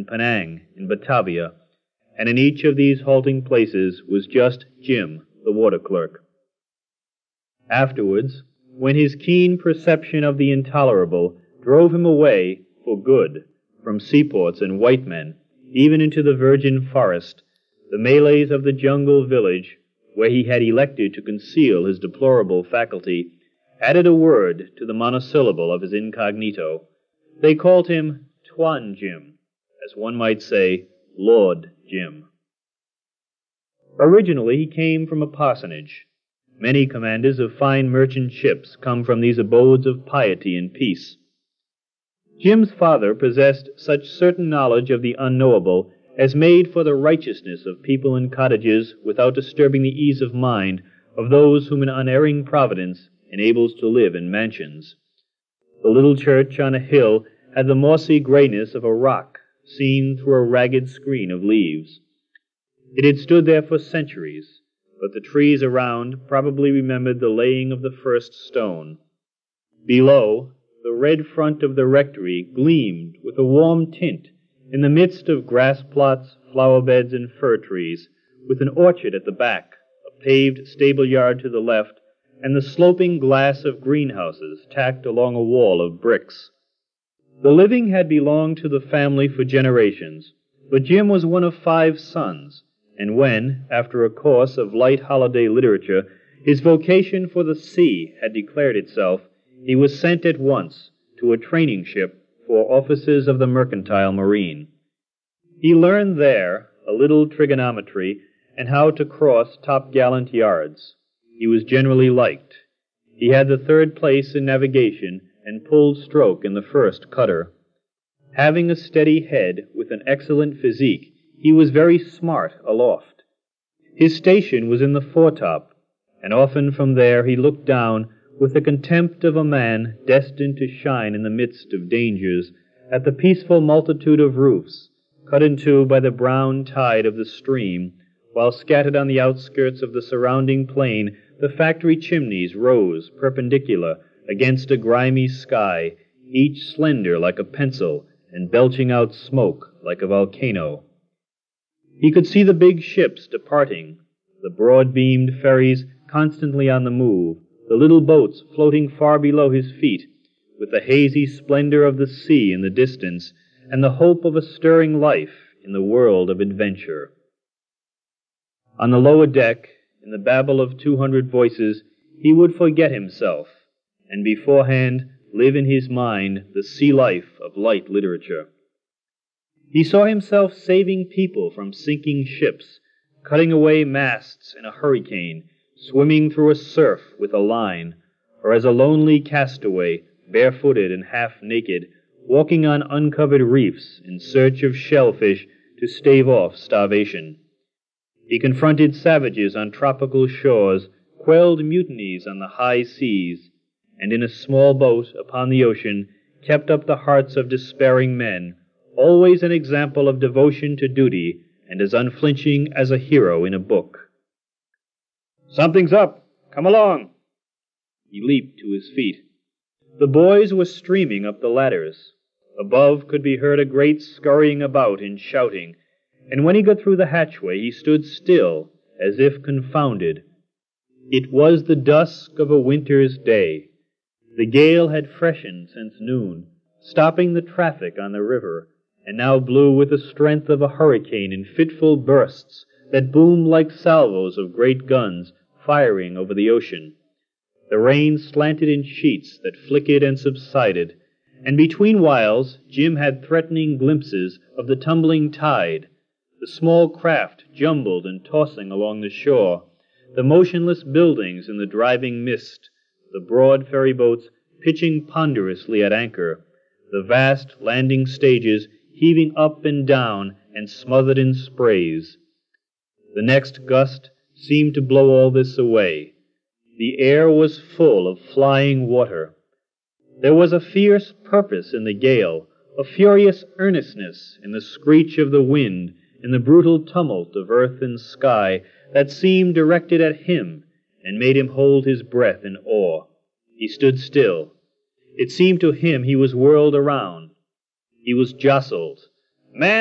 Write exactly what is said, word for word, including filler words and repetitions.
and Penang in Batavia, and in each of these halting places was just Jim, the water clerk. Afterwards, when his keen perception of the intolerable drove him away for good from seaports and white men, even into the virgin forest, the Malays of the jungle village, where he had elected to conceal his deplorable faculty, added a word to the monosyllable of his incognito. They called him Tuan Jim, as one might say, Lord Jim. Originally he came from a parsonage. Many commanders of fine merchant ships come from these abodes of piety and peace. Jim's father possessed such certain knowledge of the unknowable as made for the righteousness of people in cottages without disturbing the ease of mind of those whom an unerring providence enables to live in mansions. The little church on a hill had the mossy grayness of a rock seen through a ragged screen of leaves. It had stood there for centuries, but the trees around probably remembered the laying of the first stone. Below, the red front of the rectory gleamed with a warm tint in the midst of grass plots, flower beds, and fir trees, with an orchard at the back, a paved stable yard to the left, and the sloping glass of greenhouses tacked along a wall of bricks. The living had belonged to the family for generations, but Jim was one of five sons, and when, after a course of light holiday literature, his vocation for the sea had declared itself, he was sent at once to a training ship for officers of the mercantile marine. He learned there a little trigonometry and how to cross top-gallant yards. He was generally liked. He had the third place in navigation and pulled stroke in the first cutter. Having a steady head with an excellent physique, he was very smart aloft. His station was in the foretop, and often from there he looked down with the contempt of a man destined to shine in the midst of dangers at the peaceful multitude of roofs, cut in two by the brown tide of the stream, while scattered on the outskirts of the surrounding plain the factory chimneys rose perpendicular against a grimy sky, each slender like a pencil and belching out smoke like a volcano. He could see the big ships departing, the broad-beamed ferries constantly on the move, the little boats floating far below his feet, with the hazy splendor of the sea in the distance, and the hope of a stirring life in the world of adventure. On the lower deck, in the babble of two hundred voices, he would forget himself, and beforehand live in his mind the sea life of light literature. He saw himself saving people from sinking ships, cutting away masts in a hurricane, swimming through a surf with a line, or as a lonely castaway, barefooted and half-naked, walking on uncovered reefs in search of shellfish to stave off starvation. He confronted savages on tropical shores, quelled mutinies on the high seas, and in a small boat upon the ocean kept up the hearts of despairing men, always an example of devotion to duty and as unflinching as a hero in a book. "Something's up! Come along!" He leaped to his feet. The boys were streaming up the ladders. Above could be heard a great scurrying about and shouting, and when he got through the hatchway he stood still, as if confounded. It was the dusk of a winter's day. The gale had freshened since noon, stopping the traffic on the river, and now blew with the strength of a hurricane in fitful bursts that boomed like salvos of great guns firing over the ocean. The rain slanted in sheets that flickered and subsided, and between whiles Jim had threatening glimpses of the tumbling tide, the small craft jumbled and tossing along the shore, the motionless buildings in the driving mist, the broad ferryboats pitching ponderously at anchor, the vast landing stages heaving up and down and smothered in sprays. The next gust seemed to blow all this away. The air was full of flying water. There was a fierce purpose in the gale, a furious earnestness in the screech of the wind, in the brutal tumult of earth and sky that seemed directed at him and made him hold his breath in awe. He stood still. It seemed to him he was whirled around. He was jostled. "Man